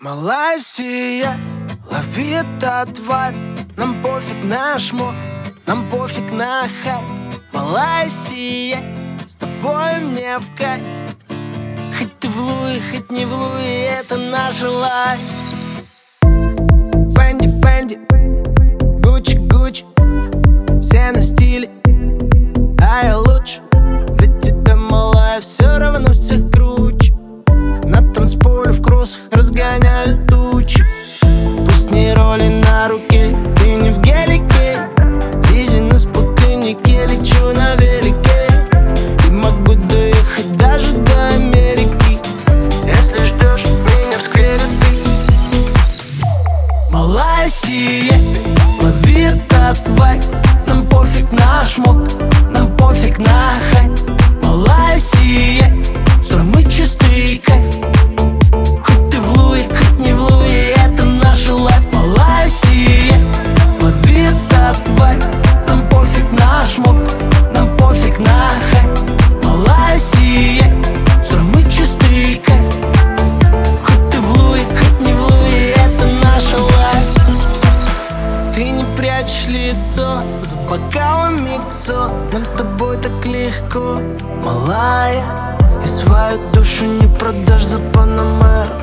Малайзия, лови этот вайб. Нам пофиг на шмот, нам пофиг на хайп. Малайзия, с тобой мне в кайф. Хоть ты в Луи, хоть не в Луи, это наша лайф. Фенди, Фенди, Гуччи, Гуччи, все на стиле, а я лучше. Для тебя, малая, все равно всех круче. На танцполе в кроссах разгоняют тучи. Пусть не роли на руке, ты не в гелике. Изи на спутнике, лечу на велике. И могу доехать даже до Америки. Если ждешь меня в сквере ты. Малайзия, лови этот вайб. Нам пофиг на шмот, нам пофиг на хайп. Малайзия, самый чистый кайф. Хоть ты в Луи, хоть не в Луи, это наша лайф. Малайзия, лови этот вайб. Нам пофиг на шмот, нам пофиг на хайп. Малайзия, самый чистый кайф. Хоть ты в Луи, хоть не в Луи, это наша лайф. Ты не прячешь лицо за бокалом миксо. Нам с тобой так легко, малая. И свою душу не продашь за Панамеру.